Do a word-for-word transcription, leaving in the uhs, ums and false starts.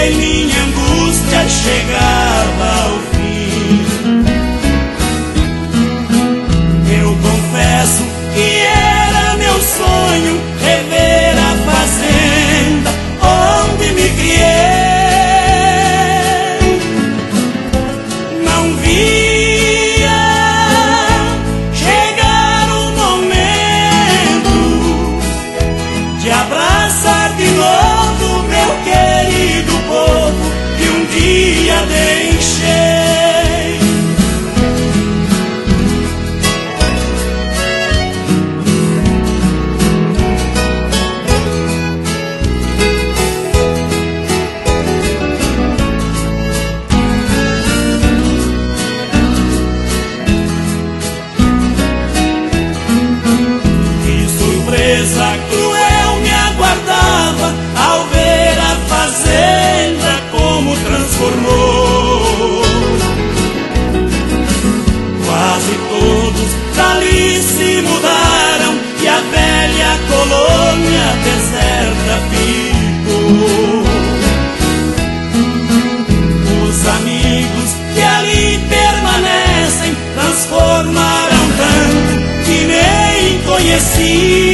que minha angústia chegava ao fim. Eu confesso que era meu sonho rever a fazenda onde me criei. Não via chegar o momento de abraçar de novo meu querido povo que um dia deixei. Cruel me aguardava ao ver a fazenda como transformou. Quase todos dali se mudaram e a velha colônia deserta ficou. Os amigos que ali permanecem transformaram tanto que nem conheci.